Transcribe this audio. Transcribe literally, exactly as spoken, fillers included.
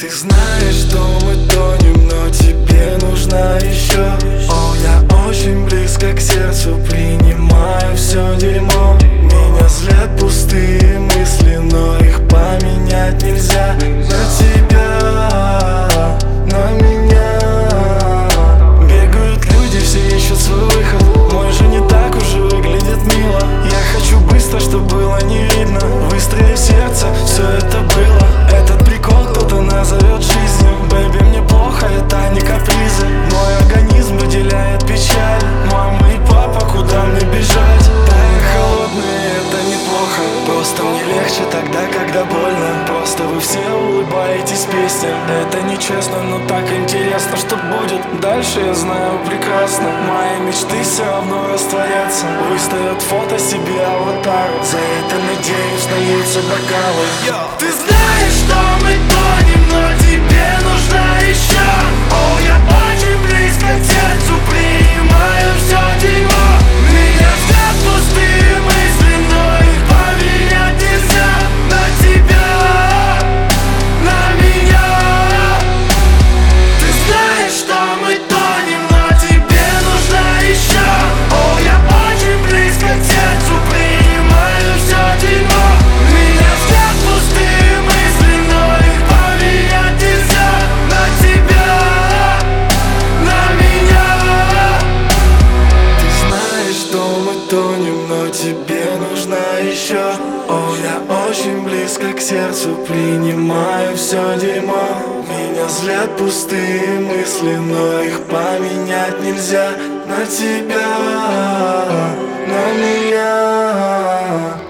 Ты знаешь, что мы тонем, но тебе нужна еще. О, я очень близко к сердцу, принимаю все дерьмо. Меня злят пустые мысли, но их поменять нельзя. На тебя, на меня бегают люди, все ищут свой выход. Мой же не так уже выглядит мило. Я хочу быстро, чтобы было не видно. Выстрели в сердце, все это было. Этот прикол кто-то назовет жизнью. Бэйби, мне плохо, это не капризы. Мой организм выделяет печаль. Мама и папа, куда мне бежать? Да, я холодный, это неплохо. Просто мне легче тогда, когда больно. Просто вы все улыбаетесь песням. Это нечестно, но так интересно, что будет дальше, я знаю прекрасно. Мои мечты все равно растворятся. Выставят фото себе аватар. За это, надеюсь, нальются бокалы. Ты знаешь, что мы тонем, но тебе нужна еще. О, я очень близко к сердцу, принимаю все дерьмо. Меня взгляд пустые мысли, но их поменять нельзя. На тебя, на меня. Ты знаешь, что мы тонем, но тебе нужна еще. О, я очень близко к сердцу, принимаю все дерьмо. Меня взгляд пустые мысли, но их поменять нельзя. На тебя, на меня. Ты знаешь, что мы тонем, но тебе нужна еще. О, я очень близко к сердцу, принимаю все дерьмо. Меня злят пустые мысли, но их поменять нельзя. На тебя, на меня.